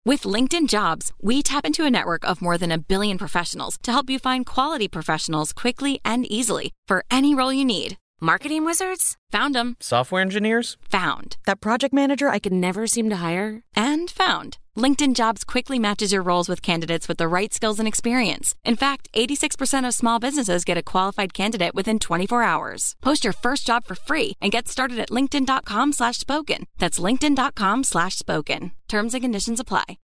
With LinkedIn Jobs, we tap into a network of more than 1 billion professionals to help you find quality professionals quickly and easily for any role you need. Marketing wizards? Found them. Software engineers? Found. That project manager I could never seem to hire? And found. LinkedIn Jobs quickly matches your roles with candidates with the right skills and experience. In fact, 86% of small businesses get a qualified candidate within 24 hours. Post your first job for free and get started at linkedin.com/spoken. That's linkedin.com/spoken. Terms and conditions apply.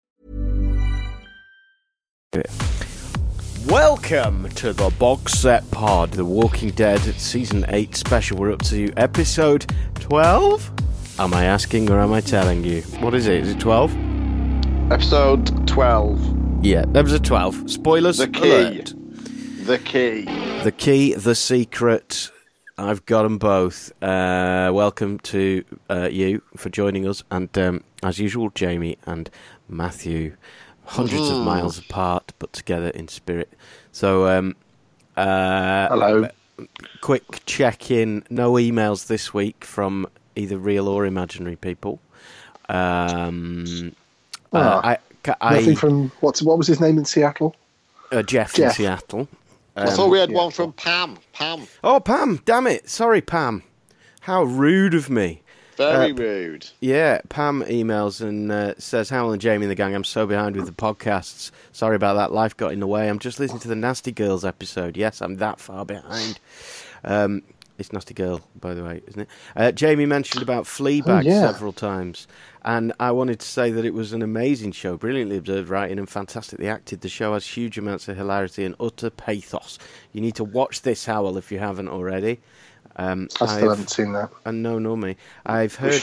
Welcome to the Box Set Pod, The Walking Dead Season 8 special. We're up to episode 12? Am I asking or am I telling you? What is it? Is it 12? Episode 12. Yeah, episode 12. Spoilers The key. alert. The key. The key, the secret. I've got them both. Welcome to you for joining us. And as usual, Jamie and Matthew. Hundreds of miles apart, but together in spirit. So, hello. Quick check-in. No emails this week from either real or imaginary people. Nothing from what was his name in Seattle? Jeff in Seattle. I thought we had one from Pam. Oh, Pam! Damn it! Sorry, Pam. How rude of me. Very rude. Yeah, Pam emails and says, Howell and Jamie and the gang, I'm so behind with the podcasts. Sorry about that, life got in the way. I'm just listening to the Nasty Girls episode. Yes, I'm that far behind. It's Nasty Girl, by the way, isn't it? Jamie mentioned about Fleabag several times. And I wanted to say that it was an amazing show, brilliantly observed writing and fantastically acted. The show has huge amounts of hilarity and utter pathos. You need to watch this, Howell, if you haven't already. I still haven't seen that. And no, nor me. I've heard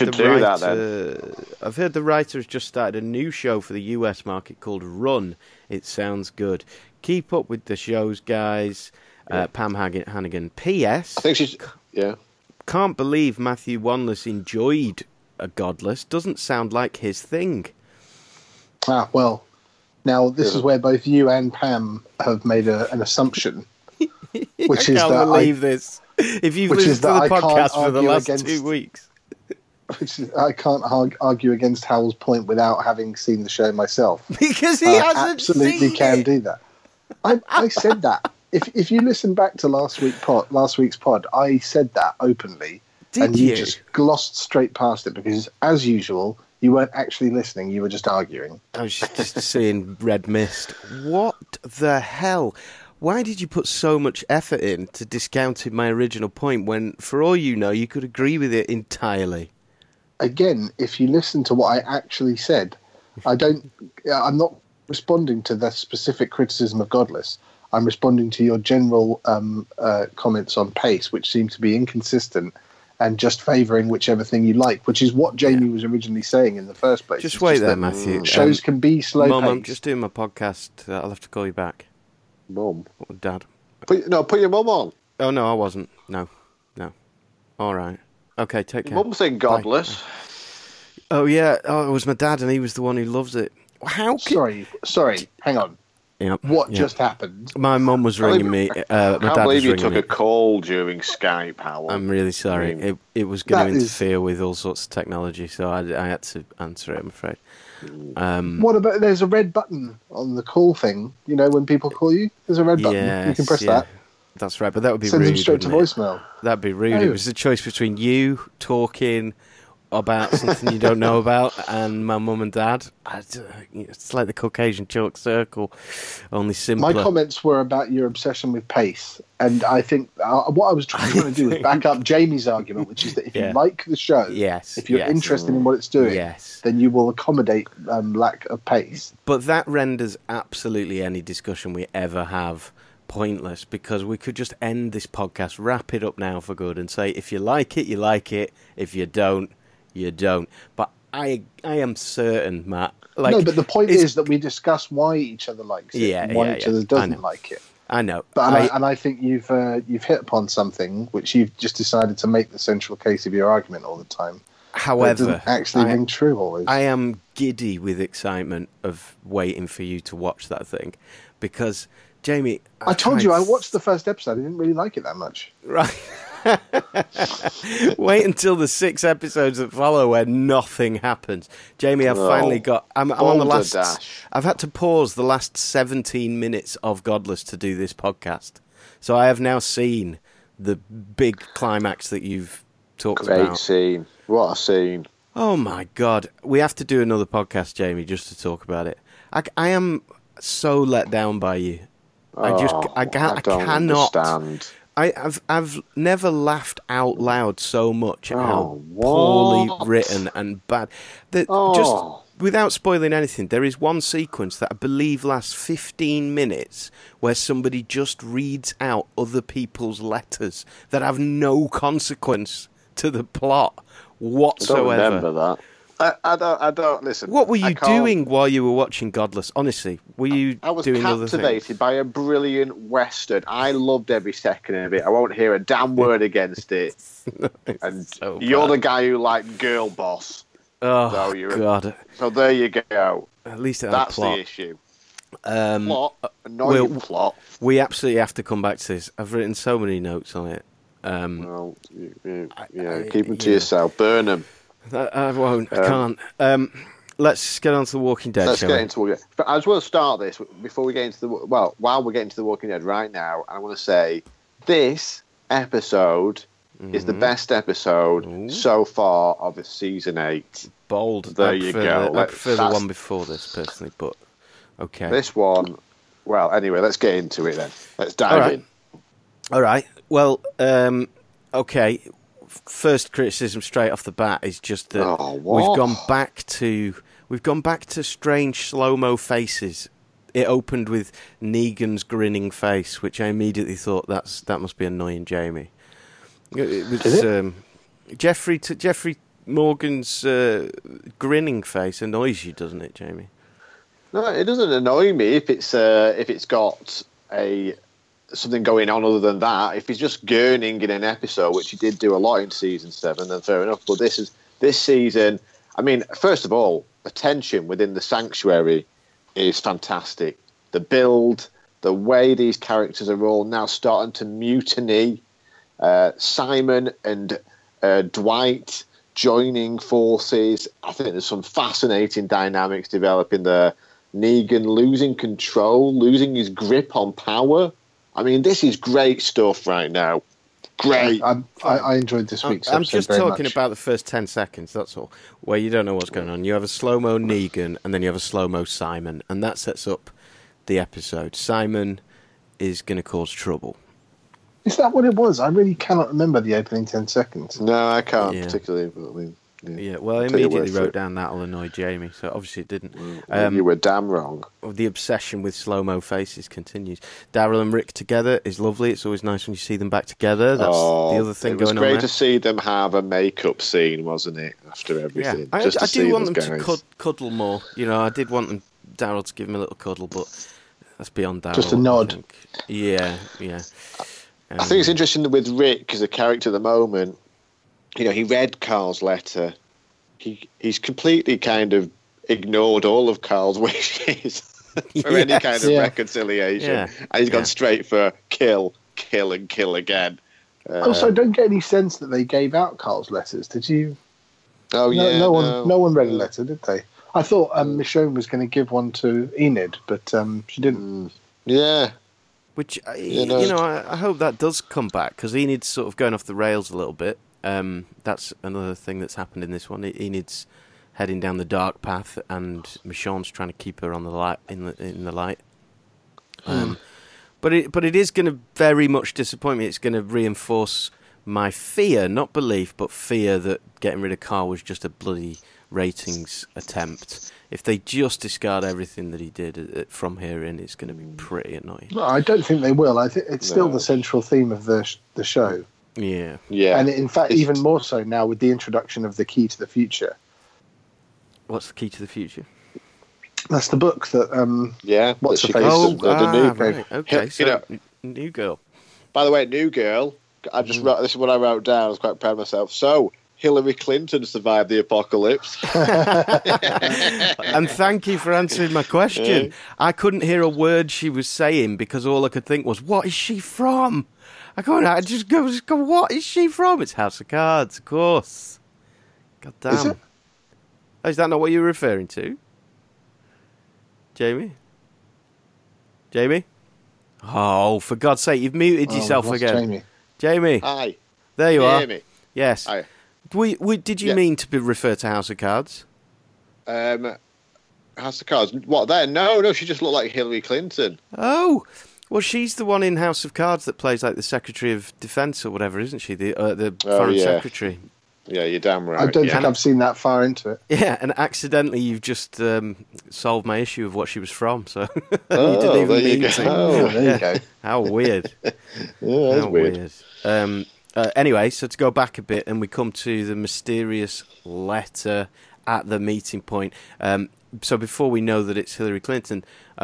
I've heard the writer has just started a new show for the US market called Run. It sounds good. Keep up with the shows, guys. Pam Hannigan. P.S. I think she's... Yeah. Can't believe Matthew Wanless enjoyed a Godless. Doesn't sound like his thing. Ah, well, now this is where both you and Pam have made an assumption. Which I is can't that believe this. If you've listened to the podcast for the last 2 weeks. I can't argue against Howell's point without having seen the show myself. Because he hasn't absolutely seen can it. do that. I said that. If you listen back to last week's pod, I said that openly. Did you just glossed straight past it because, as usual, you weren't actually listening. You were just arguing. I was just seeing red mist. What the hell? Why did you put so much effort in to discounting my original point when, for all you know, you could agree with it entirely? Again, if you listen to what I actually said, I'm not responding to the specific criticism of Godless. I'm responding to your general comments on pace, which seem to be inconsistent and just favouring whichever thing you like, which is what Jamie was originally saying in the first place. Just wait there, Matthew. Shows can be slow-paced. Mum, I'm just doing my podcast. I'll have to call you back. Mum? Dad. Put your mum on. Oh, no, I wasn't. No. All right. Okay, take care. Mum's in Godless. Bye. Oh, yeah. Oh, it was my dad, and he was the one who loves it. Sorry. Hang on. Yep. What just happened? My mum was ringing me. I can't believe you took a call during Skype, Howell. I'm really sorry. It was going to interfere with all sorts of technology, so I had to answer it, I'm afraid. What about, there's a red button on the call thing, when people call you? There's a red button. You can press that. That's right, but that would be rude. Send them straight to voicemail. That'd be rude. It was a choice between you talking about something you don't know about and my mum and dad. It's like the Caucasian chalk circle, only simpler. My comments were about your obsession with pace, and I think what I was trying to do is back up Jamie's argument, which is that if you like the show, if you're interested in what it's doing, then you will accommodate lack of pace. But that renders absolutely any discussion we ever have pointless, because we could just end this podcast, wrap it up now for good, and say, if you like it, you like it. If you don't, you don't. But I am certain, Matt. No, but the point is that we discuss why each other likes it and why each other doesn't like it. I know. But I think you've hit upon something which you've just decided to make the central case of your argument all the time. However, it doesn't actually ring true always. I am giddy with excitement of waiting for you to watch that thing, because Jamie, I told you I watched the first episode. I didn't really like it that much. Right. Wait until the 6 episodes that follow where nothing happens. Jamie, I've finally got... I'm on the last... Dash. I've had to pause the last 17 minutes of Godless to do this podcast. So I have now seen the big climax that you've talked about. Great scene. What a scene. Oh my God. We have to do another podcast, Jamie, just to talk about it. I am so let down by you. I cannot understand. I've never laughed out loud so much at how poorly written and bad. Just without spoiling anything, there is one sequence that I believe lasts 15 minutes where somebody just reads out other people's letters that have no consequence to the plot whatsoever. I don't remember that. I don't listen. What were you doing while you were watching Godless? Honestly, were you I was doing other things? captivated by a brilliant Western. I loved every second of it. I won't hear a damn word against it. And so you're bad. the guy who liked Girl Boss. Oh, So God. So there you go. At least it had That's a plot. the issue. Plot, annoying plot. We absolutely have to come back to this. I've written so many notes on it. Well, keep them to yourself. Burn them. I won't. I can't. Let's get on to The Walking Dead. Let's shall get we? into it. But I just want to start this before we get into while we're getting to The Walking Dead right now. I want to say this episode is the best episode so far of season 8. Bold. There you go. I prefer the one before this, personally, but okay. This one, well, anyway, let's get into it then. Let's dive in. All right. Well, okay. First criticism straight off the bat is just that we've gone back to strange slow-mo faces. It opened with Negan's grinning face, which I immediately thought that must be annoying Jamie. It was Jeffrey Morgan's grinning face annoys you, doesn't it, Jamie? No, it doesn't annoy me if it's got something going on other than that. If he's just gurning in an episode, which he did do a lot in season 7, then fair enough. But this season, I mean, first of all, the tension within the sanctuary is fantastic. The build, the way these characters are all now starting to mutiny. Simon and Dwight joining forces. I think there's some fascinating dynamics developing there. Negan losing control, losing his grip on power. I mean, this is great stuff right now. Great. I enjoyed this week's episode. I'm just very talking much. about the first 10 seconds, that's all, where you don't know what's going on. You have a slow-mo Negan, and then you have a slow-mo Simon, and that sets up the episode. Simon is going to cause trouble. Is that what it was? I really cannot remember the opening 10 seconds. No, I can't particularly. But I mean, well, I immediately wrote down that'll annoy Jamie, so obviously it didn't. You were damn wrong. The obsession with slow-mo faces continues. Daryl and Rick together is lovely. It's always nice when you see them back together. That's the other thing going on there. It was great to see them have a makeup scene, wasn't it, after everything? Yeah. I do want them to cuddle more. You know, I did want Daryl to give him a little cuddle, but that's beyond Daryl. Just a nod. Yeah. I think it's interesting with Rick as a character at the moment. You know, he read Carl's letter. He's completely kind of ignored all of Carl's wishes for any kind of reconciliation. Yeah. And he's gone straight for kill, and kill again. Also, I don't get any sense that they gave out Carl's letters. Did you? Oh, no one read a letter, did they? I thought Michonne was going to give one to Enid, but she didn't. Yeah. Which, I hope that does come back, because Enid's sort of going off the rails a little bit. That's another thing that's happened in this one. Enid's heading down the dark path, and Michonne's trying to keep her on the light in the light. But it is going to very much disappoint me. It's going to reinforce my fear, not belief, but fear that getting rid of Carl was just a bloody ratings attempt. If they just discard everything that he did from here in, it's going to be pretty annoying. No, I don't think they will. I think it's still the central theme of the show. Yeah. And in fact, even more so now with the introduction of the Key to the Future. What's the Key to the Future? That's the book that. What's the face? The new right. Okay. So, New Girl. By the way, New Girl. I just wrote, this is what I wrote down. I was quite proud of myself. So, Hillary Clinton survived the apocalypse. And thank you for answering my question. I couldn't hear a word she was saying because all I could think was, what is she from? I just go, what is she from? It's House of Cards, of course. God damn. Is it? Oh, is that not what you were referring to? Jamie? Oh, for God's sake, you've muted yourself again. Jamie. Hi. There you are. Hear me? Yes. Hi. Did you mean to refer to House of Cards? House of Cards. What there? No, she just looked like Hillary Clinton. Oh, well, she's the one in House of Cards that plays like the Secretary of Defence or whatever, isn't she? The Foreign Secretary. Yeah, you're damn right. I don't think I've seen that far into it. Yeah, and accidentally you've just solved my issue of what she was from. So you Oh, didn't even there you mean go. to. Oh, there you go. How weird. Yeah, that's How weird. Anyway, so to go back a bit, and we come to the mysterious letter at the meeting point. So before we know that it's Hillary Clinton,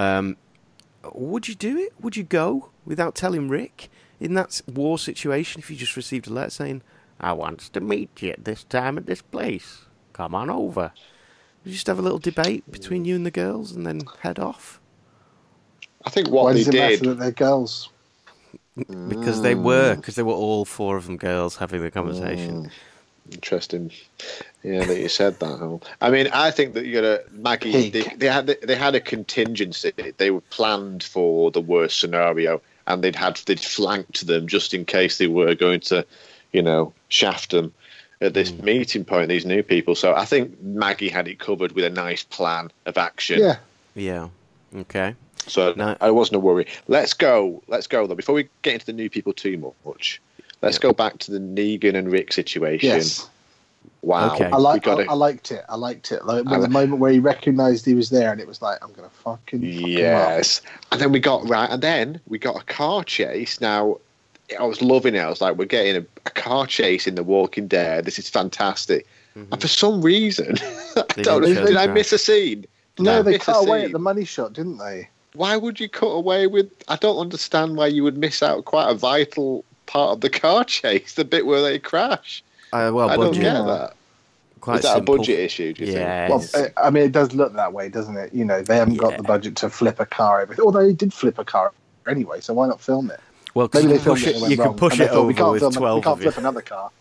would you do it? Would you go without telling Rick in that war situation if you just received a letter saying, I want to meet you at this time at this place. Come on over. Would you just have a little debate between you and the girls and then head off? I think what Why they does it matter did. that they're girls? Because they were all four of them girls having the conversation. Interesting. Yeah, that you said that. Hal. I mean, I think that you got to Maggie. They had a contingency. They were planned for the worst scenario, and they'd flanked them just in case they were going to, shaft them at this meeting point. These new people. So I think Maggie had it covered with a nice plan of action. Yeah. Yeah. Okay. So No. I wasn't a worry. Let's go though. Before we get into the new people too much, let's go back to the Negan and Rick situation. Yes. Wow. Okay. I liked it. Like the moment where he recognised he was there, and it was like, I'm gonna fucking Yes. And then we got a car chase. Now, I was loving it. I was like, we're getting a car chase in The Walking Dead. This is fantastic. And for some reason, They did didn't show I the miss a scene? No, they miss a cut away scene? at the money shot, didn't they? Why would you cut away with... I don't understand why you would miss out quite a vital part of the car chase, the bit where they crash. Well, I don't budget. get that. Quite Is that simple. a budget issue, do you Yes. think? Well, I mean, it does look that way, doesn't it? They haven't got the budget to flip a car. Although they did flip a car anyway, so why not film it? Well, 'cause Maybe you they can filmed push it. it, And it went you can wrong, push and they it thought, we over can't with film 12 We can't of flip you. another car.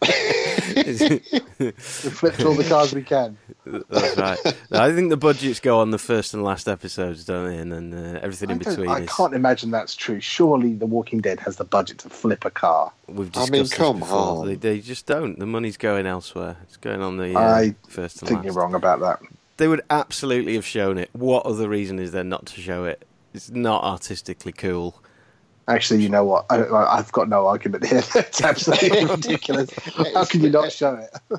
We flipped all the cars we can. That's right. I think the budgets go on the first and last episodes, don't they? And then everything in between I is... can't imagine that's true. Surely The Walking Dead has the budget to flip a car. We've I discussed mean, this come before. on. They just don't. The money's going elsewhere. It's going on the I first and I think last. you're wrong about that. They would absolutely have shown it. What other reason is there not to show it? It's not artistically cool. Actually, you know what? I've got no argument here. It's absolutely ridiculous. How can you not show it?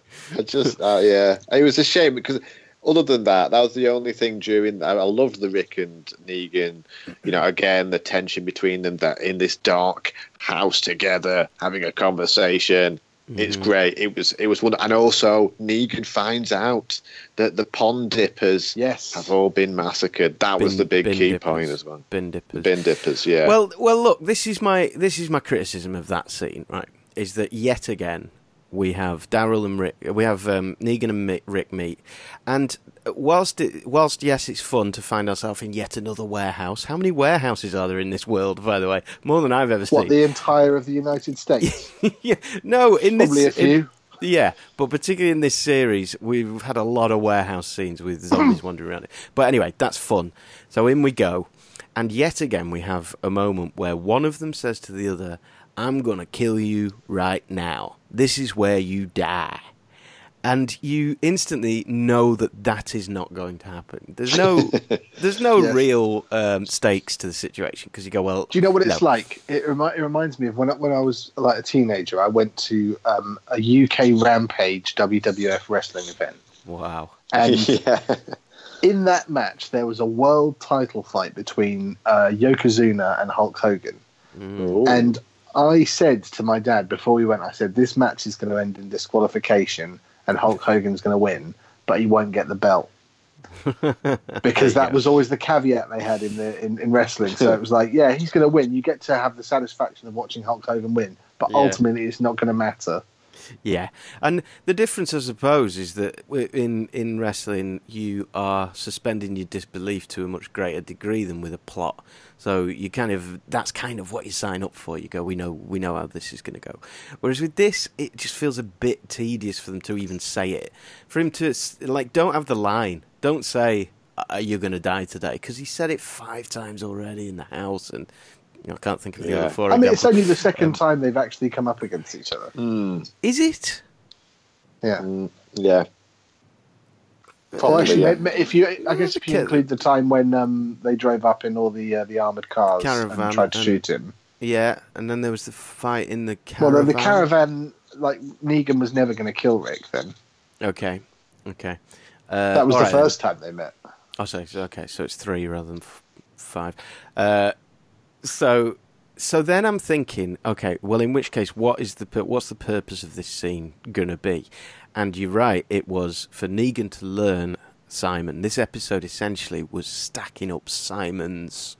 It was a shame because other than that was the only thing during. I loved the Rick and Negan. Again, the tension between them, that in this dark house together having a conversation. It's great. It was wonderful. And also Negan finds out that the pond dippers have all been massacred. That was the big key point as well. Bin dippers. Bin dippers, yeah. Well, look. This is my criticism of that scene. Right, is that yet again we have Daryl and Rick. We have Negan and Rick meet, and whilst yes, it's fun to find ourselves in yet another warehouse. How many warehouses are there in this world, by the way? More than I've ever seen. What, the entire of the United States? Yeah, no, in Probably this, a few. Yeah, but particularly in this series, we've had a lot of warehouse scenes with zombies wandering around it. But anyway, that's fun. So in we go. And yet again, we have a moment where one of them says to the other, I'm going to kill you right now. This is where you die. And you instantly know that is not going to happen. There's no Yes. real stakes to the situation because you go, well... Do you know what it's like? It reminds me of when I was like a teenager. I went to a UK Rampage WWF wrestling event. Wow. And yeah. in that match, there was a world title fight between Yokozuna and Hulk Hogan. Ooh. And I said to my dad before we went, I said, this match is going to end in disqualification and Hulk Hogan's going to win, but he won't get the belt. Because that was always the caveat they had in wrestling. So it was like, yeah, he's going to win. You get to have the satisfaction of watching Hulk Hogan win, but ultimately it's not going to matter. Yeah, and the difference, I suppose, is that in wrestling, you are suspending your disbelief to a much greater degree than with a plot. So you that's kind of what you sign up for. You go, we know how this is going to go. Whereas with this, it just feels a bit tedious for them to even say it. For him to don't have the line, don't say you're going to die today, because he said it 5 times already in the house, and I can't think of the other 4. I mean, it's only the second time they've actually come up against each other. Is it? Yeah. Yeah. Well, actually, if you include the time when they drove up in all the armoured cars Caravan and tried to shoot him. Yeah, and then there was the fight in the caravan. Well, the caravan, Negan was never going to kill Rick then. Okay. That was the first time they met. Oh, so it's 3 rather than 5. So then I'm thinking, okay, well, in which case, what's the purpose of this scene going to be? And you're right, it was for Negan to learn Simon. This episode essentially was stacking up Simon's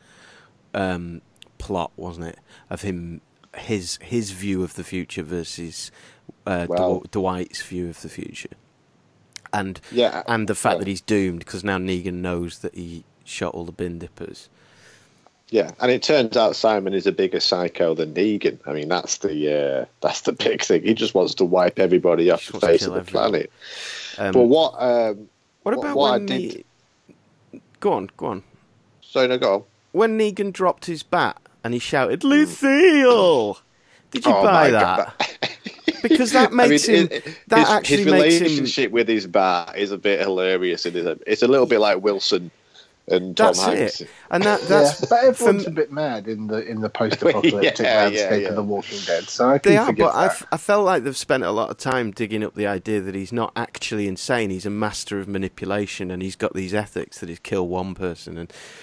plot, wasn't it? Of his view of the future versus Dwight's view of the future. And the fact that he's doomed because now Negan knows that he shot all the bin dippers. Yeah, and it turns out Simon is a bigger psycho than Negan. I mean, that's the big thing. He just wants to wipe everybody off the face of the planet. But what about what when I did... Go on. Sorry, no, go on. When Negan dropped his bat and he shouted, "Lucille!" Did you buy that? Because that makes him. His relationship with his bat is a bit hilarious. It's a little bit like Wilson and Tom Hanks. And that's but everyone's a bit mad in the post-apocalyptic landscape of The Walking Dead. So I can forgive that. I felt like they've spent a lot of time digging up the idea that he's not actually insane. He's a master of manipulation, and he's got these ethics that he's kill one person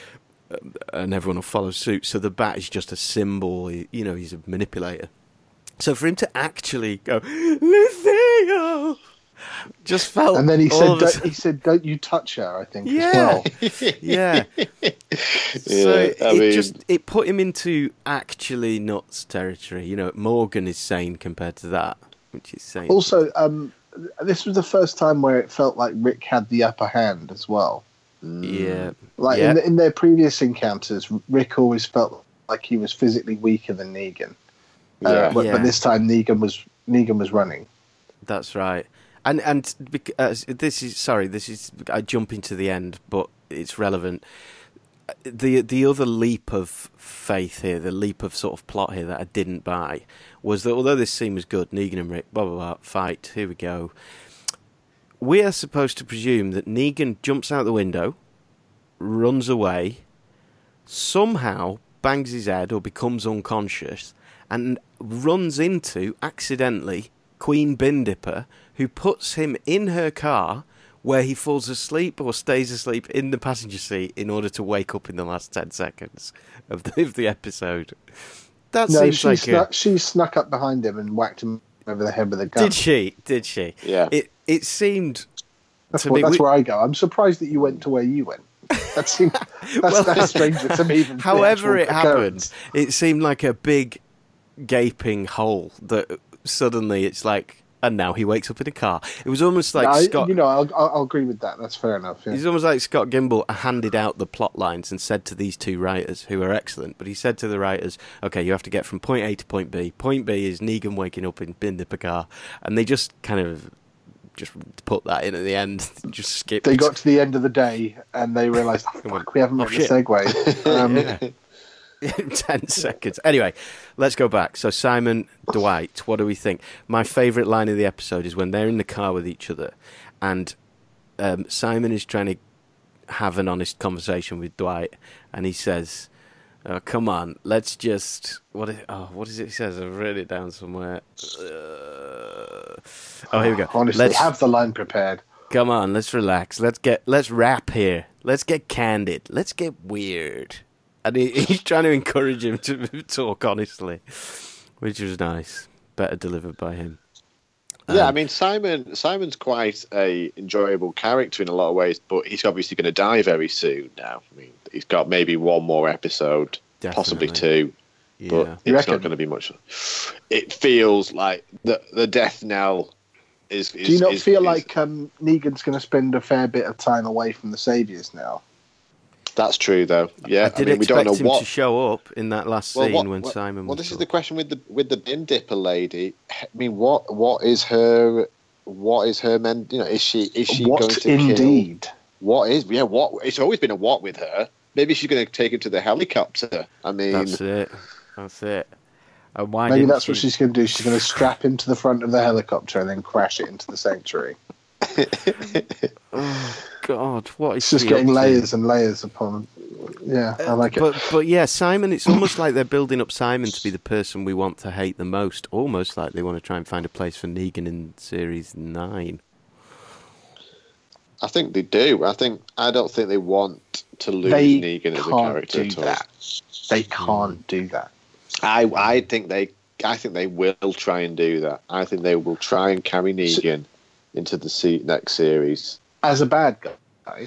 and everyone will follow suit. So the bat is just a symbol. He's a manipulator. So for him to actually go, "Lucille," just felt. And then he said, "Don't you touch her," I think. Yeah, as well. yeah. So it put him into actually nuts territory. Morgan is sane compared to that, which is sane. Also, this was the first time where it felt like Rick had the upper hand as well. Yeah, in their previous encounters, Rick always felt like he was physically weaker than Negan. But this time Negan was running. That's right. And this is I jump into the end, but it's relevant. The other leap of faith here, the leap of sort of plot here that I didn't buy, was that although this scene was good, Negan and Rick, blah blah blah, fight, here we go. We are supposed to presume that Negan jumps out the window, runs away, somehow bangs his head or becomes unconscious, and runs into, accidentally, Queen Bin Dipper, who puts him in her car where he falls asleep or stays asleep in the passenger seat in order to wake up in the last 10 seconds of the episode. She snuck up behind him and whacked him over the head with a gun. Did she? Yeah. It seemed... That's where I go. I'm surprised that you went to where you went. That's stranger to me than however it happened, it seemed like a big gaping hole that suddenly it's like, and now he wakes up in a car. It was almost like Scott... I'll agree with that. That's fair enough. Yeah. It's almost like Scott Gimble handed out the plot lines and said to these 2 writers, who are excellent, but he said to the writers, okay, you have to get from point A to point B. Point B is Negan waking up in Bin Dipper car. And they just kind of just put that in at the end. Just skipped. They got to the end of the day and they realised, we haven't made the segue. 10 seconds. Anyway, let's go back. So Simon, Dwight, what do we think? My favourite line of the episode is when they're in the car with each other and Simon is trying to have an honest conversation with Dwight and he says, oh, come on, let's just... What is it he says? I've written it down somewhere. Here we go. Honestly, have the line prepared. Come on, let's relax. Let's rap here. Let's get candid. Let's get weird. And he's trying to encourage him to talk honestly, which was nice. Better delivered by him. Yeah, I mean, Simon's quite a enjoyable character in a lot of ways, but he's obviously going to die very soon now. I mean, he's got maybe one more episode, possibly 2. but it's not going to be much. It feels like the death knell is. Do you not feel like Negan's going to spend a fair bit of time away from the Saviors now? That's true, though. Yeah, I did expect him to show up in that last scene when Simon. Well, this is the question with the bin dipper lady. I mean, what is her? What is her men? You know, is she going to indeed? Kill? What is? Yeah, what? It's always been a what with her. Maybe she's going to take him to the helicopter. I mean, that's it. Maybe that's what she's going to do. She's going to strap him to the front of the helicopter and then crash it into the sanctuary. Oh God! What is it's just getting layers and layers upon? Yeah, I like it. But yeah, Simon. It's almost like they're building up Simon to be the person we want to hate the most. Almost like they want to try and find a place for Negan in series 9. I think they do. I don't think they want to lose Negan as a character at all. They can't do that. I think they will try and do that. I think they will try and carry Negan into the next series as a bad guy,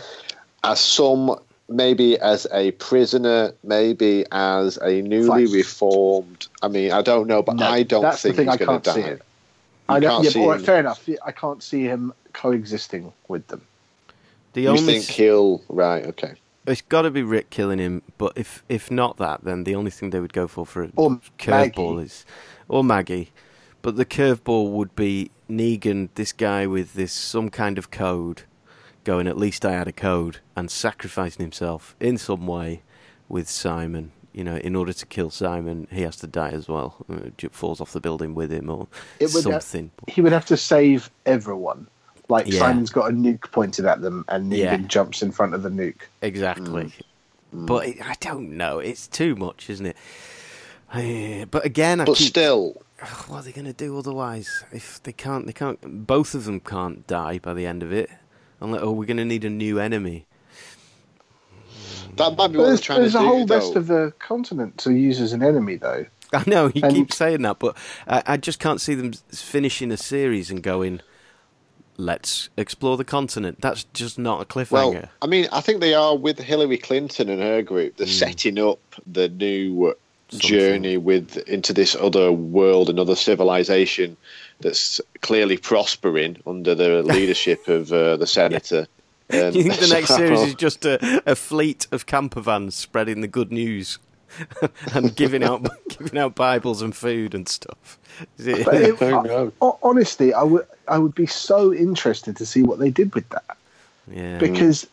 maybe as a prisoner, maybe as a newly reformed. I mean, I don't know, but I don't think he's going to die. I don't. Yeah, fair enough. I can't see him coexisting with them. You think he'll right? Okay. It's got to be Rick killing him, but if not that, then the only thing they would go for a curveball is Maggie. But the curveball would be Negan, this guy with some kind of code, going, at least I had a code, and sacrificing himself in some way with Simon. You know, in order to kill Simon, he has to die as well. Falls off the building with him or something. He would have to save everyone. Like Simon's got a nuke pointed at them and Negan jumps in front of the nuke. Exactly. But I don't know. It's too much, isn't it? But again, still... What are they going to do otherwise? If they can't, both of them can't die by the end of it. Unless, we're going to need a new enemy. That might be what they're trying to do, There's a whole rest of the continent to use as an enemy, though. I know, you keep saying that, but I just can't see them finishing a series and going, let's explore the continent. That's just not a cliffhanger. Well, I mean, I think they are with Hillary Clinton and her group. They're setting up the new journey into this other world, another civilization that's clearly prospering under the leadership of the senator. You think the next series is just a fleet of camper vans spreading the good news and giving out Bibles and food and stuff? Honestly, I would be so interested to see what they did with that. Yeah. Because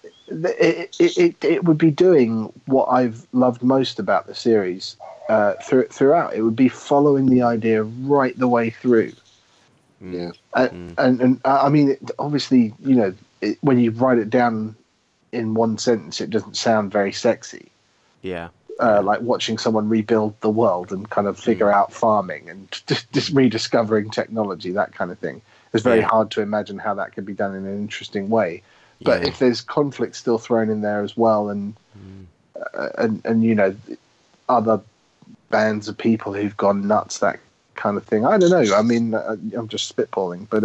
it would be doing what I've loved most about the series throughout. It would be following the idea right the way through. Yeah. And I mean, obviously, you know, when you write it down in one sentence, it doesn't sound very sexy. Yeah. Like watching someone rebuild the world and kind of figure out farming and just rediscovering technology, that kind of thing. It's very hard to imagine how that could be done in an interesting way. But if there's conflict still thrown in there as well, and you know, other bands of people who've gone nuts, that kind of thing. I don't know. I mean, I'm just spitballing, but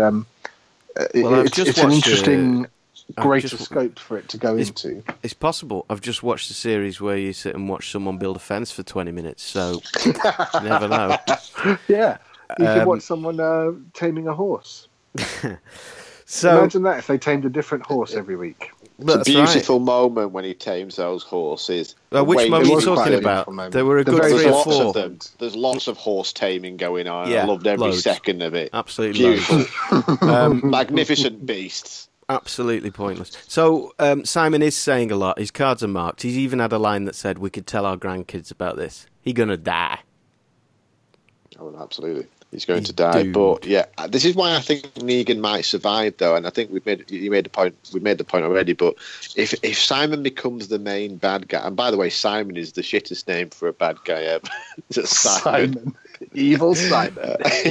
it's an interesting, greater scope for it to go into. It's possible. I've just watched a series where you sit and watch someone build a fence for 20 minutes, so you never know. Yeah, you can watch someone taming a horse. So imagine that if they tamed a different horse every week. It's a beautiful moment when he tames those horses. Which moment are you talking about? There were a good 3 or 4 of them. There's lots of horse taming going on. I loved every second of it. Absolutely beautiful. Magnificent beasts. Absolutely pointless. So Simon is saying a lot. His cards are marked. He's even had a line that said, "We could tell our grandkids about this. He's gonna die." Oh, absolutely. He's going to die, but this is why I think Negan might survive, though. And I think we made the point already. But if Simon becomes the main bad guy, and by the way, Simon is the shittest name for a bad guy ever. Simon, evil Simon.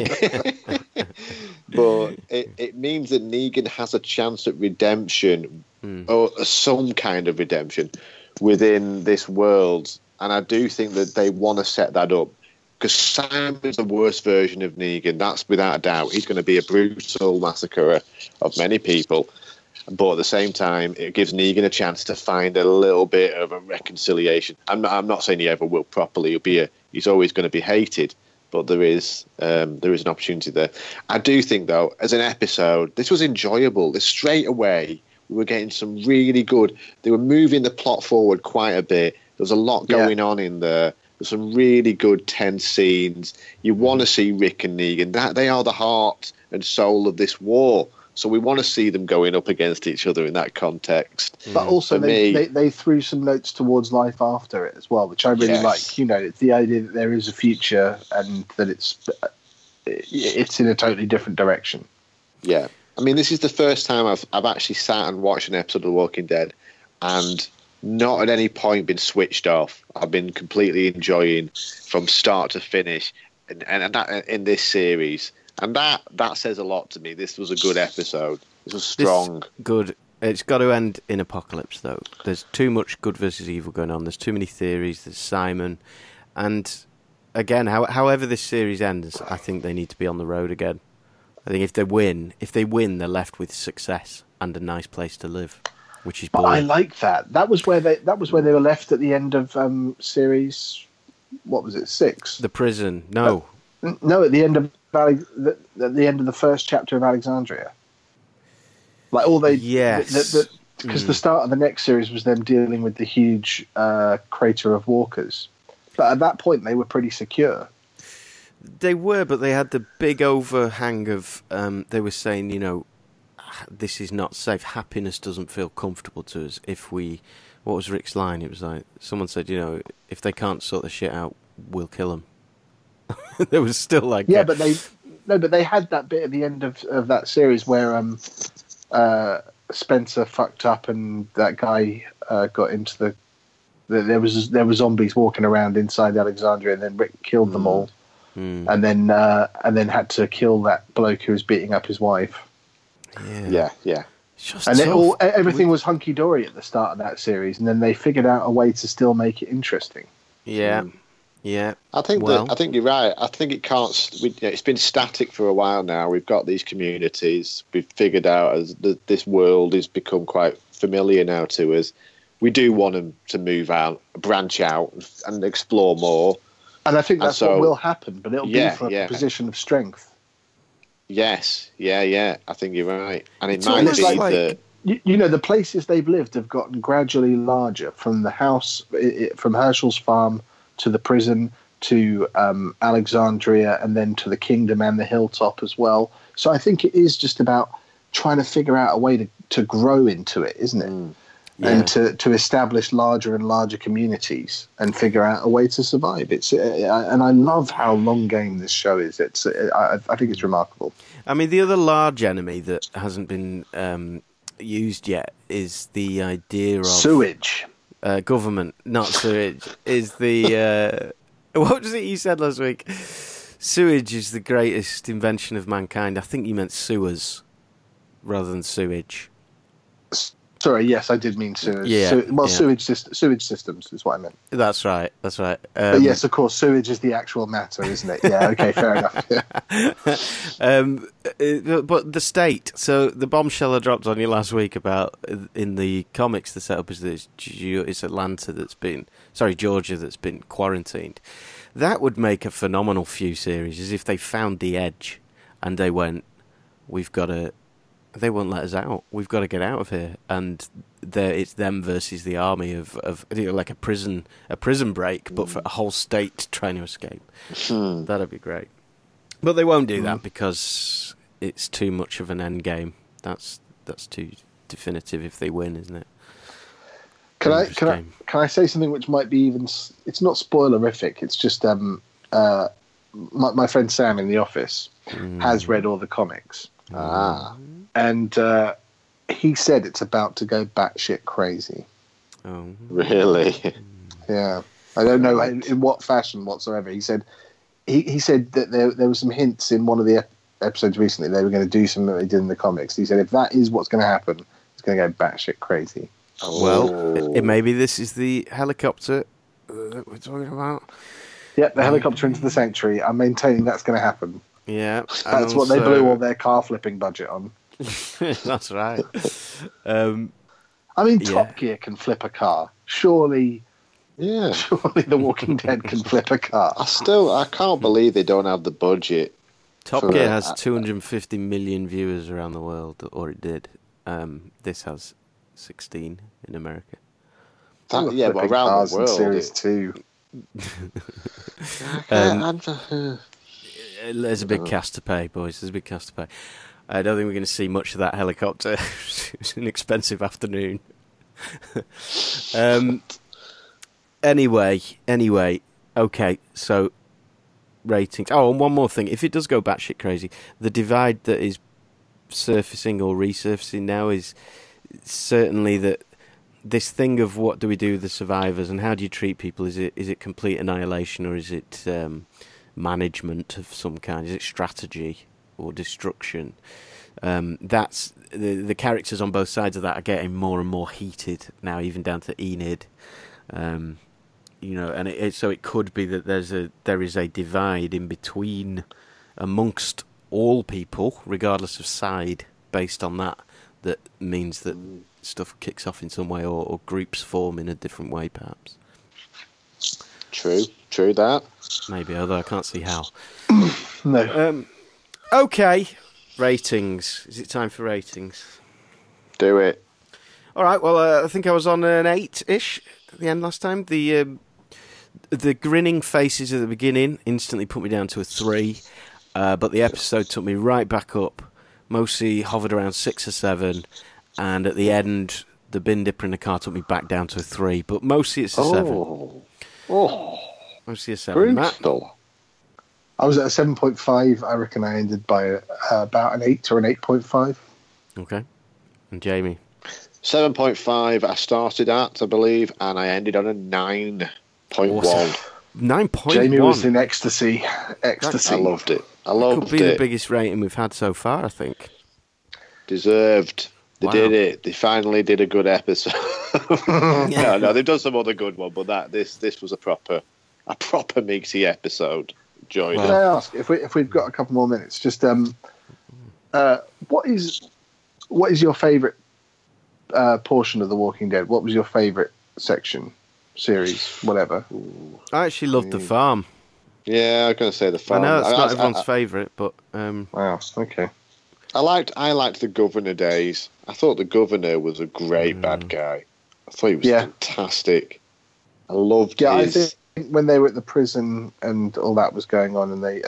But it means that Negan has a chance at redemption, or some kind of redemption within this world, and I do think that they want to set that up. Because Simon's the worst version of Negan, that's without a doubt. He's going to be a brutal massacrer of many people. But at the same time, it gives Negan a chance to find a little bit of a reconciliation. I'm not saying he ever will properly. he's always going to be hated. But there is an opportunity there. I do think, though, as an episode, this was enjoyable. This straight away, we were getting some really good. They were moving the plot forward quite a bit. There was a lot going on in there. There's some really good tense scenes. You want to see Rick and Negan. That they are the heart and soul of this war. So we want to see them going up against each other in that context. But also, they threw some notes towards life after it as well, which I really like. You know, it's the idea that there is a future and that it's in a totally different direction. Yeah, I mean, this is the first time I've actually sat and watched an episode of The Walking Dead, and not at any point been switched off. I've been completely enjoying from start to finish, and that in this series. And that says a lot to me. This was a good episode. This was strong. Good. It's got to end in apocalypse, though. There's too much good versus evil going on. There's too many theories. There's Simon. And, again, however this series ends, I think they need to be on the road again. I think if they win, they're left with success and a nice place to live, which is boring. I like that. That was where they were left at the end of series, what was it, 6? The prison. No. No, at the end of the first chapter of Alexandria, like all they because the start of the next series was them dealing with the huge crater of walkers, but at that point they were pretty secure. They were, but they had the big overhang of they were saying, you know, this is not safe. Happiness doesn't feel comfortable to us. What was Rick's line? It was like someone said, you know, if they can't sort the shit out, we'll kill them. There was still like but they had that bit at the end of that series where Spencer fucked up and that guy got into there were zombies walking around inside Alexandria, and then Rick killed them all, and then had to kill that bloke who was beating up his wife. Yeah. And everything was hunky dory at the start of that series, and then they figured out a way to still make it interesting. Yeah. Yeah, I think you're right. I think it can't. It's been static for a while now. We've got these communities. We've figured out as this world has become quite familiar now to us. We do want them to move out, branch out, and explore more. And I think that's what will happen, but it'll be from a position of strength. Yes, yeah. I think you're right, and it might be that. You know, the places they've lived have gotten gradually larger, from the house, from Herschel's farm, to the prison, to Alexandria, and then to the kingdom and the hilltop as well. So I think it is just about trying to figure out a way to grow into it, isn't it? And to establish larger and larger communities and figure out a way to survive. And I love how long game this show is. I think it's remarkable. I mean, the other large enemy that hasn't been used yet is the idea of sewage. Government, not sewage, is the... what was it you said last week? Sewage is the greatest invention of mankind. I think you meant sewers rather than sewage. Sorry, yes, I did mean sewers. Sewage systems is what I meant. That's right. But yes, of course, sewage is the actual matter, isn't it? Yeah, okay, fair enough. But the state, so the bombshell I dropped on you last week about, in the comics, the setup is that it's Georgia that's been quarantined. That would make a phenomenal few series, as if they found the edge and they went, they won't let us out. We've got to get out of here, and it's them versus the army of like a prison break, but for a whole state trying to escape. That'd be great, but they won't do that because it's too much of an end game. That's too definitive if they win, isn't it? Can I say something which might be even? It's not spoilerific. It's just my friend Sam in the office has read all the comics. And he said it's about to go batshit crazy. Oh, really? Yeah, I don't know in what fashion whatsoever. He said he said that there were some hints in one of the episodes recently they were going to do something that they did in the comics. He said if that is what's going to happen, it's going to go batshit crazy. Well, maybe this is the helicopter that we're talking about. Yep, the helicopter into the sanctuary. I'm maintaining that's going to happen. Yeah, that's what they blew all their car flipping budget on. That's right. I mean, Top Gear can flip a car. Surely Yeah. Surely The Walking Dead can flip a car. I can't believe they don't have the budget. Top Gear has 250 million viewers around the world, or it did. This has 16 in America. But around the world, Series 2. There's a big cast to pay, boys. There's a big cast to pay. I don't think we're going to see much of that helicopter. It's an expensive afternoon. Anyway, okay, so ratings. Oh, and one more thing. If it does go batshit crazy, the divide that is surfacing or resurfacing now is certainly that this thing of what do we do with the survivors and how do you treat people? Is it complete annihilation or is it management of some kind? Is it strategy or destruction? That's the characters on both sides of that are getting more and more heated now, even down to Enid. And so it could be that there is a divide in between amongst all people, regardless of side, based on that means that stuff kicks off in some way or groups form in a different way, perhaps. True that. Maybe, although I can't see how. No. Okay, ratings. Is it time for ratings? Do it. All right, well, I think I was on an 8-ish at the end last time. The grinning faces at the beginning instantly put me down to a 3, but the episode took me right back up. Mostly hovered around 6 or 7, and at the end, the bin dipper in the car took me back down to a 3, but mostly it's a 7. Mostly a 7. Brutal. I was at a 7.5. I reckon I ended by about an 8 or an 8.5. Okay. And Jamie? 7.5 I started at, I believe, and I ended on a 9.1. 9.1? Jamie was in ecstasy. I loved it. It could be the biggest rating we've had so far, I think. Deserved. They Wow. did it. They finally did a good episode. No, they've done some other good one, but this was a proper Meaksy episode. Enjoyed Can it. I ask if we've got a couple more minutes? Just what is your favourite portion of The Walking Dead? What was your favourite section, series, whatever? I actually loved the farm. Yeah, I was going to say the farm. I know it's not everyone's favourite, but... Wow, okay. I liked the governor days. I thought the governor was a great bad guy. I thought he was fantastic. I loved his... I think when they were at the prison and all that was going on, and they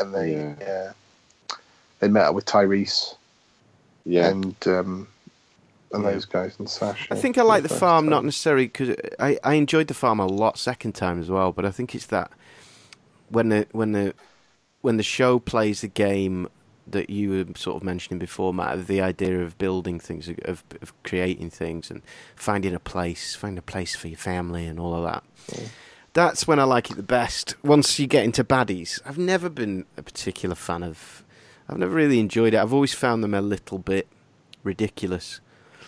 met up with Tyrese, and those guys and Sasha. I think I like the farm, not necessarily because I enjoyed the farm a lot second time as well. But I think it's that when the show plays a game that you were sort of mentioning before, Matt, the idea of building things, of creating things, and finding a place for your family and all of that. Yeah. That's when I like it the best. Once you get into baddies, I've never been a particular fan of. I've never really enjoyed it. I've always found them a little bit ridiculous.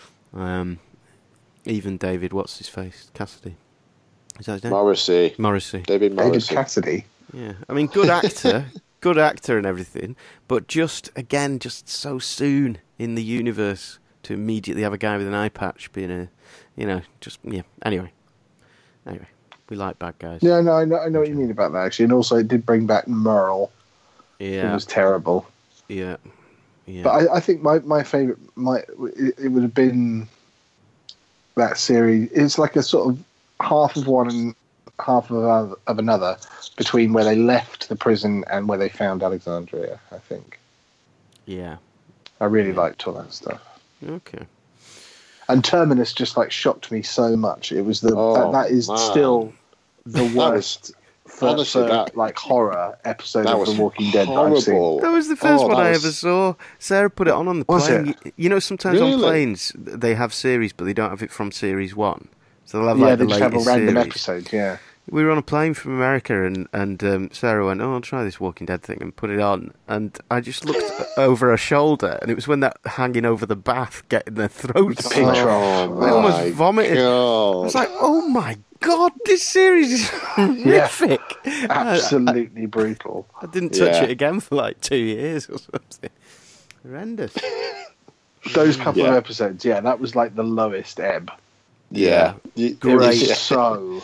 Even David, what's his face? Cassidy. Is that his name? Morrissey. David Morrissey. David Cassidy. Yeah. I mean, good actor. Good actor and everything. But just so soon in the universe to immediately have a guy with an eye patch being Anyway. We like bad guys. Yeah, no, I know what you mean about that, actually. And also, it did bring back Merle. Yeah. It was terrible. Yeah. But I think my favourite, it would have been that series. It's like a sort of half of one and half of another between where they left the prison and where they found Alexandria, I think. Yeah. I really liked all that stuff. Okay. And Terminus just shocked me so much. It was that is still the worst horror episode of The Walking Dead that I've seen. That was the first one I ever saw. Sarah put it on the plane. You know, sometimes on planes they have series, but they don't have it from series 1. So they'll have the latest have a random series. episode. Yeah. We were on a plane from America, and Sarah went, "Oh, I'll try this Walking Dead thing," and put it on. And I just looked over her shoulder, and it was when that hanging over the bath, getting their throats. I almost vomited. God. I was like, "Oh my God, this series is horrific!" Absolutely brutal. I didn't touch it again for 2 years or something. Horrendous. Those couple of episodes, that was the lowest ebb. Yeah. It was so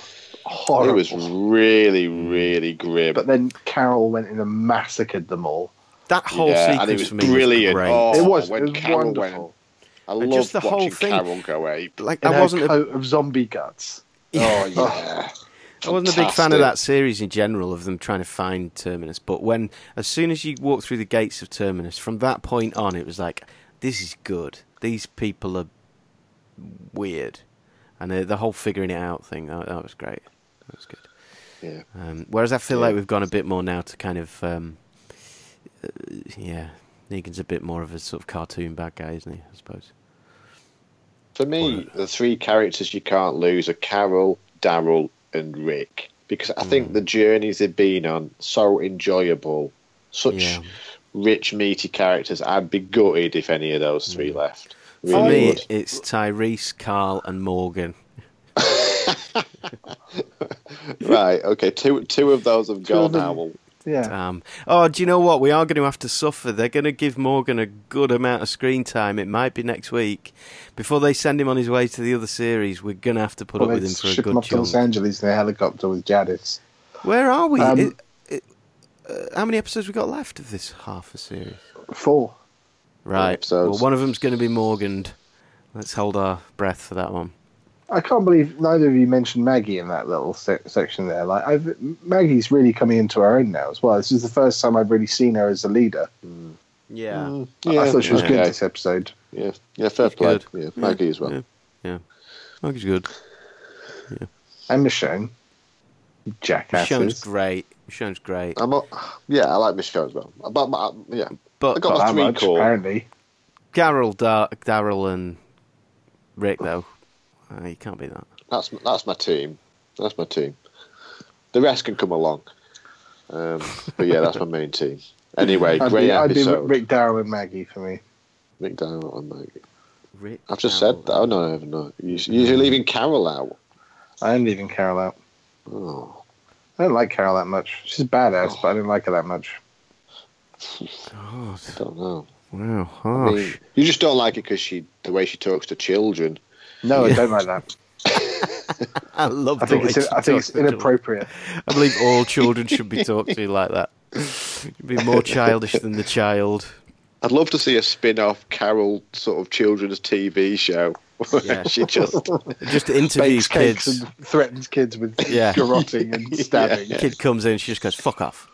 horrible. It was really, really grim. But then Carol went in and massacred them all. That whole sequence and it was for me brilliant. was great. It was Carol wonderful. I And loved just the whole watching thing- Carol go ape. Like In I her wasn't a coat of zombie guts. Oh, yeah. I wasn't a big fan of that series in general, of them trying to find Terminus. But as soon as you walk through the gates of Terminus, from that point on, it was like, this is good. These people are weird. And the whole figuring it out thing, that was great. That was good. Yeah. Whereas I feel like we've gone a bit more now to kind of, Negan's a bit more of a sort of cartoon bad guy, isn't he, I suppose? For me, the three characters you can't lose are Carol, Daryl, and Rick. Because I think the journeys they've been on, so enjoyable. Such rich, meaty characters. I'd be gutted if any of those three left. For Really me, would. it's Tyrese, Carl, and Morgan. Right, okay. Two of those have gone of them- now. Well, Yeah. Do you know what? We are going to have to suffer. They're going to give Morgan a good amount of screen time. It might be next week. Before they send him on his way to the other series, we're going to have to put up with him for a ship him good up to Los chunk. Angeles in a helicopter with Jadis. Where are we? Um, How many episodes we got left of this half a series? 4. Right. episodes. Well, one of them's going to be Morganed. Let's hold our breath for that one. I can't believe neither of you mentioned Maggie in that little section there. Like, Maggie's really coming into her own now as well. This is the first time I've really seen her as a leader. Yeah. I thought she was good yeah. this episode. Yeah, fair She's play. good. Yeah, Maggie as well. Yeah. Maggie's good. And Michonne. Michonne's Jackasses. great. Michonne's great. I like Michonne as well. But yeah, But I got Not my that three much, core. apparently. Daryl and Rick, though, you can't beat that. That's my team. That's my team. The rest can come along. But yeah, that's my main team. Anyway, I'd great be episode. Rick, Darrell, and Maggie for me. Rick Darrell and Maggie. Rick, I've just Daryl, said that. Oh no, I haven't. No. You're leaving Carol out. I am leaving Carol out. Oh, I don't like Carol that much. She's a badass, but I don't like her that much. God. I don't know. Wow, I harsh. mean, you just don't like it because the way she talks to children. No, I don't like that. I love I think it's inappropriate. I believe all children should be talked to like that. You'd be more childish than the child. I'd love to see a spin-off Carol sort of children's TV show. Where Yeah. she just Just interviews Bakes cakes kids. and threatens kids with Yeah. garroting and stabbing. Kid comes in, she just goes, fuck off.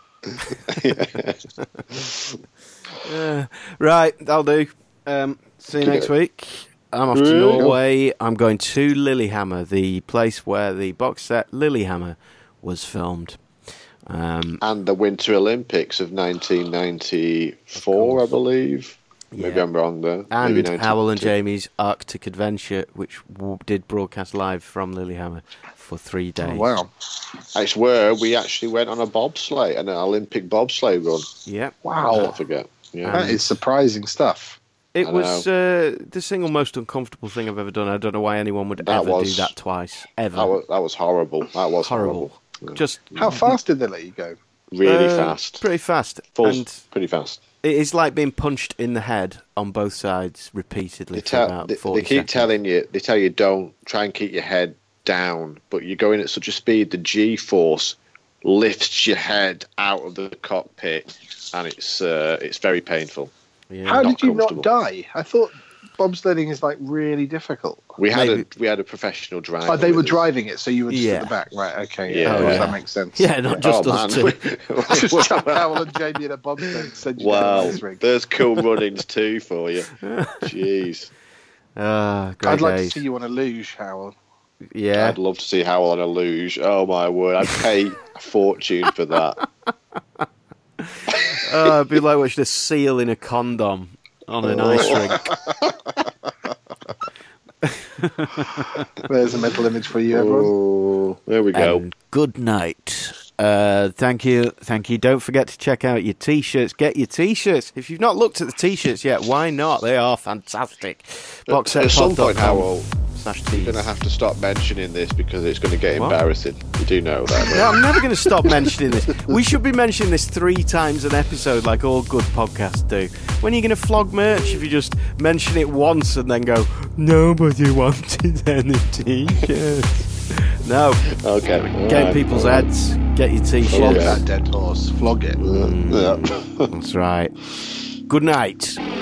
Right, that'll do. See you next week. I'm off to Norway. I'm going to Lilyhammer, the place where the box set Lilyhammer was filmed. and the Winter Olympics of 1994, I believe. Maybe Yeah. I'm wrong there. And Maybe Howell and 92. Jamie's Arctic Adventure, which did broadcast live from Lilyhammer for 3 days. Oh, wow. It's where we actually went on a bobsleigh, an Olympic bobsleigh run. Yeah. Wow. Don't forget. Yeah. That is surprising stuff. It I was the single most uncomfortable thing I've ever done. I don't know why anyone would That ever do was- that twice. Ever. That was horrible. That was horrible. Yeah. Just How fast did they let you go? Really fast. Pretty fast. And Pretty fast. it is like being punched in the head on both sides repeatedly for about 40 They keep seconds. telling you, they tell you don't try and keep your head down, but you're going at such a speed, the G-force lifts your head out of the cockpit, and it's very painful. Yeah. How Not did you not comfortable. die? I thought bobsledding is like really difficult. We had Maybe- a professional driver. Oh, they were with us. driving it, so you were just Yeah. at the back, right? Okay, Yeah. yeah, Oh, yeah. that makes sense. Yeah, not just us two. Just chuck Howell and Jamie in a bobsled and send you down Wow, the ice rink. there's cool runnings too for you. Jeez, Great I'd like to days. see you on a luge, Howell. Yeah. I'd love to see Howell on a luge. Oh my word, I'd pay a fortune for that. It'd be like watching a seal in a condom on an ice rink. There's a mental image for you, everyone. Oh, there we go. And good night. Thank you. Don't forget to check out your T-shirts. Get your T-shirts. If you've not looked at the T-shirts yet, why not? They are fantastic. At some point, Howell, you're /tees. going to have to stop mentioning this because it's going to get What? embarrassing. You do know that, No, don't I'm never going to stop mentioning this. We should be mentioning this 3 times an episode like all good podcasts do. When are you going to flog merch if you just mention it once and then go, nobody wanted any T-shirts? No. Okay. Get in people's heads. Get your t-shirts. Flog that dead horse. Flog it. Yeah. That's right. Good night.